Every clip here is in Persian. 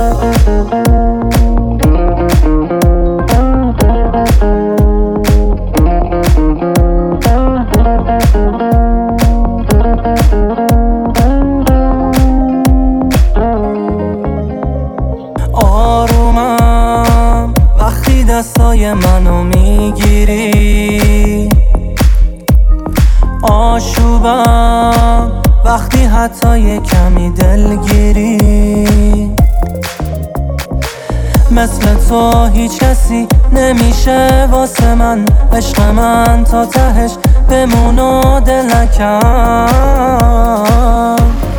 آرومم وقتی دستای منو میگیری، آشوبم وقتی حتی یه کمی دلگیری. مثل تو هیچ کسی نمیشه واسه من، عشق من تا تهش بمون و دلکم.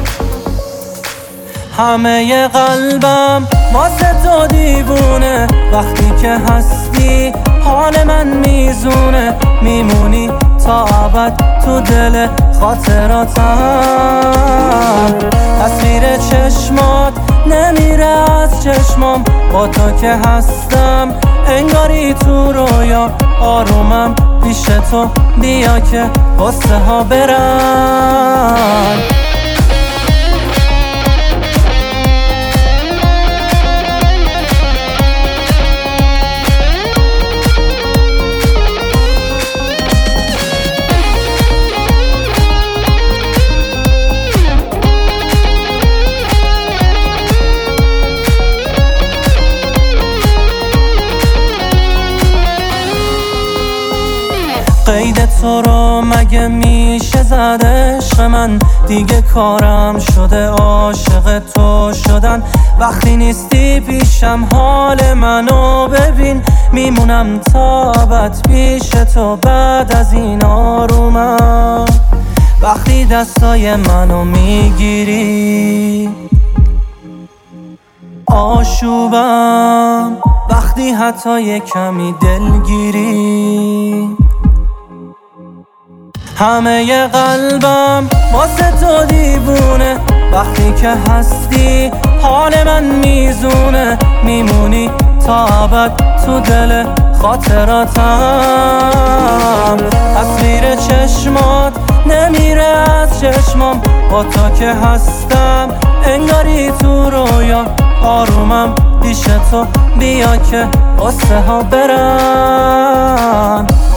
همه قلبم واسه تو دیوونه، وقتی که هستی حال من میزونه. میمونی تا ابد تو دل خاطراتم. تصویر چشمات نمیره از چشمام، با تو که هستم انگاری تو رویا. آرومم پیش تو، بیا که غصه ها برن. قید تو رو مگه میشه زد عشق من؟ دیگه کارم شده عاشق تو شدن. وقتی نیستی پیشم حال منو ببین، میمونم تا ابد پیش تو. بعد از این آرومم وقتی دستای منو میگیری، آشوبم وقتی حتی یه کمی دلگیری. همه قلبم واسه تو دیوونه، وقتی که هستی حال من میزونه. میمونی تا ابد تو دل خاطراتم. تصویر چشمات نمیره از چشمام، با تو که هستم انگاری تو رویا. آرومم پیش تو، بیا که غصه ها برن.